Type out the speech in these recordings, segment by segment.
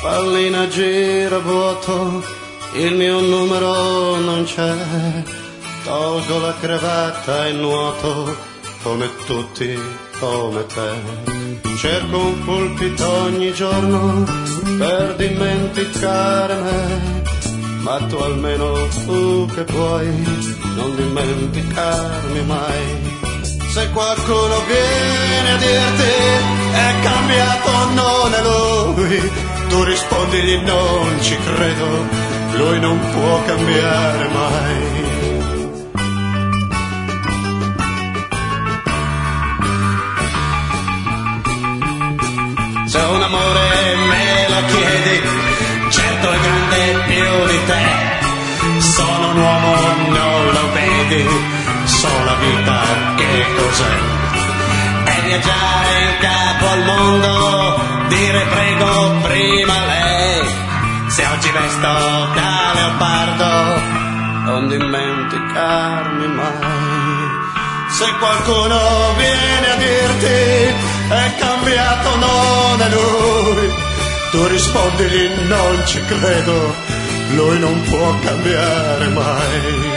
pallina gira vuoto, il mio numero non c'è, tolgo la cravatta e nuoto, come tutti, come te. Cerco un pulpito ogni giorno per dimenticare me, ma tu almeno tu che puoi non dimenticarmi mai. Se qualcuno viene a dirti è cambiato, non è lui, tu rispondigli non ci credo, lui non può cambiare mai. Se un amore me lo chiedi, certo è grande più di te, sono un uomo, non lo vedi, so la vita che cos'è, è viaggiare in capo al mondo, dire prego prima lei, se oggi vesto da leopardo, non dimenticarmi mai. Se qualcuno viene a dirti è cambiato, non è lui, tu rispondigli non ci credo, lui non può cambiare mai.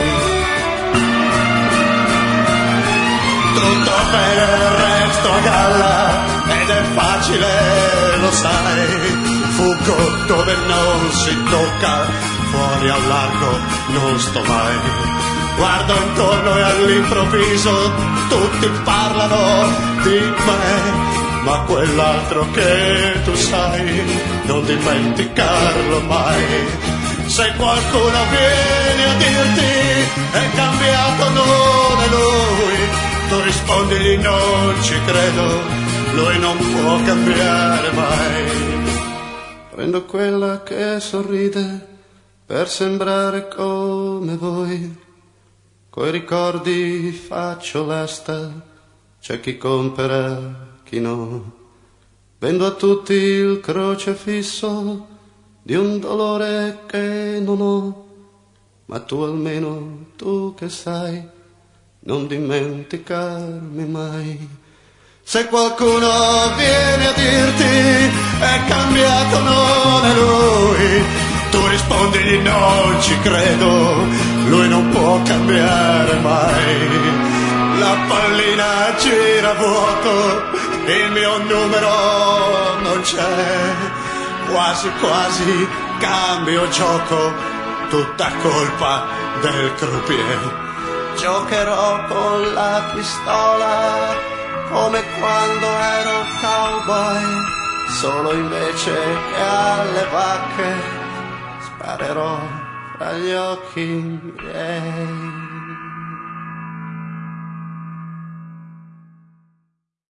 Tutto per il resto a galla ed è facile, lo sai, fuggo dove non si tocca, fuori al largo non sto mai. Guardo intorno e all'improvviso tutti parlano di me, ma quell'altro che tu sai non dimenticarlo mai. Se qualcuno viene a dirti è cambiato, non è lui, tu rispondigli non ci credo, lui non può cambiare mai. Prendo quella che sorride per sembrare come voi, coi ricordi faccio l'asta, c'è chi compra, chi no. Vendo a tutti il crocefisso di un dolore che non ho, ma tu almeno, tu che sai, non dimenticarmi mai. Se qualcuno viene a dirti è cambiato, non è lui, tu rispondigli non ci credo, lui non può cambiare mai. La pallina gira vuoto, il mio numero non c'è, quasi quasi cambio gioco, tutta colpa del croupier. Giocherò con la pistola come quando ero cowboy, solo invece che alle vacche sparerò fra gli occhi miei.